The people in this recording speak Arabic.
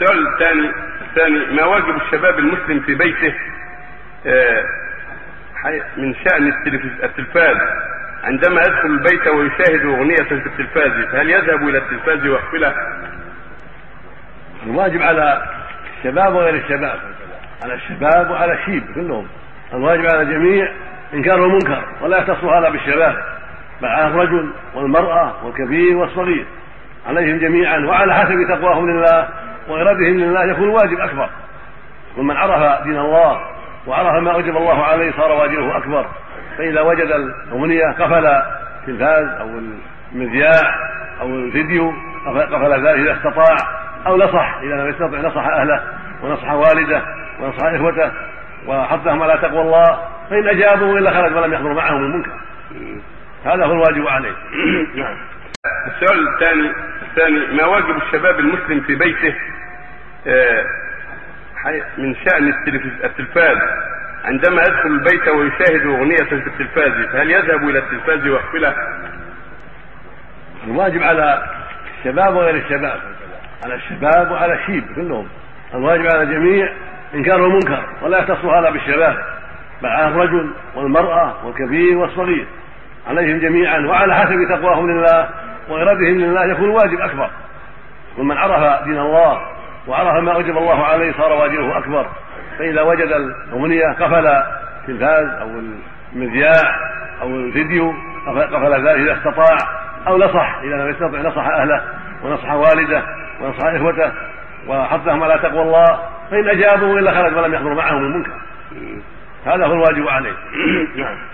السؤال الثاني ما واجب الشباب المسلم في بيته من شأن التلفاز عندما يدخل البيت ويشاهد أغنية في التلفاز، هل يذهب إلى التلفاز ويقفله؟ الواجب على الشباب وغير الشباب، على الشباب وعلى الشيب كلهم، الواجب على الجميع إنكار المنكر، ولا يختص هذا بالشباب، بل على الرجل والمرأة والكبير والصغير، عليهم جميعا وعلى حسب تقواهم لله وإرادتهم لله يكون الواجب أكبر. ومن عرف دين الله وعرف ما أوجب الله عليه صار واجبه أكبر. فإذا وجد الأغنية قفل التلفاز أو المذياع أو الفيديو قفل ذلك إذا استطاع، أو نصح إذا لم يستطع نصح أهله ونصح والده ونصح إخوته وحثهم على تقوى الله، فإن أجابوا إلا خرج ولم يحضر معهم المنكر. هذا هو الواجب عليه. السؤال الثاني ما واجب الشباب المسلم في بيته من شأن التلفاز عندما يدخل البيت ويشاهد أغنية في التلفاز، هل يذهب إلى التلفاز ويقفله؟ الواجب على الشباب وغير الشباب، على الشباب وعلى الشيب كلهم، الواجب على الجميع إنكار المنكر، ولا يختص هذا بالشباب، بل على الرجل والمرأة والكبير والصغير، عليهم جميعا وعلى حسب تقواهم لله وإرادتهم لله يكون الواجب أكبر. ومن عرف دين الله وعرف ما أوجب الله عليه صار واجبه أكبر. فإذا وجد الأغنية قفل التلفاز أو المذياع أو الفيديو قفل ذلك إذا استطاع، أو نصح إذا لم يستطع نصح أهله ونصح والده ونصح إخوته وحثهم على تقوى الله، فإن أجابوا إلا خرج ولم يحضر معهم المنكر. هذا هو الواجب عليه.